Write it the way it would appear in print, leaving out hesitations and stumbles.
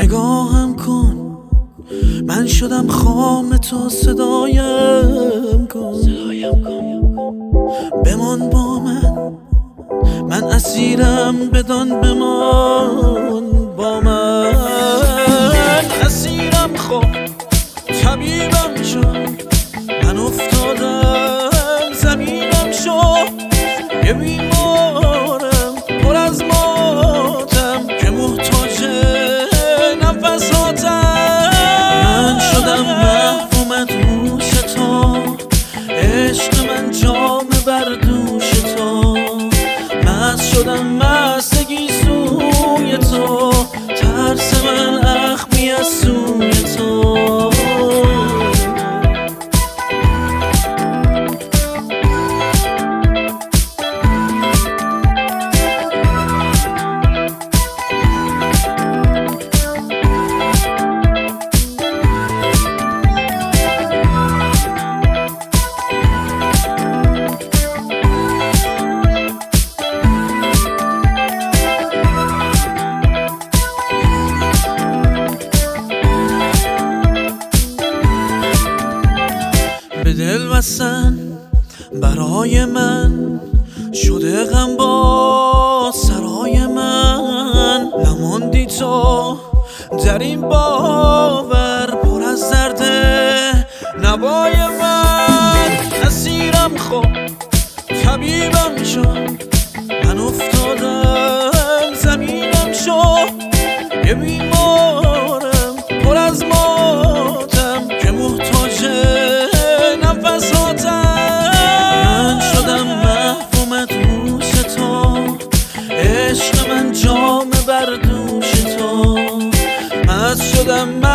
نگاهم کن، من شدم خام تو، صدایم کن، بمان با من اسیرم، بدان بمان با من. اسیرم خب طبیبم شو، من افتادم زمینم شو، یه بیمارم پر از ماتم که محتاج نفساتم. من شدم محو مدهوش تو، عشق من جام بر دوش تو، مست شدم مستگی سوی تو، ترس من اخمی از سوی تو. به دل وصن برای من شده غم با سرای من، نماندی تو در این باور پر از درده نوای من. اسیرم خب طبیبم شو، من افتادم زمینم شو، یه بیمارم پر از ماتم که محتاج نفساتم. من شدم محو مدهوش تو، عشق من جام بر دوش تو، مست شدم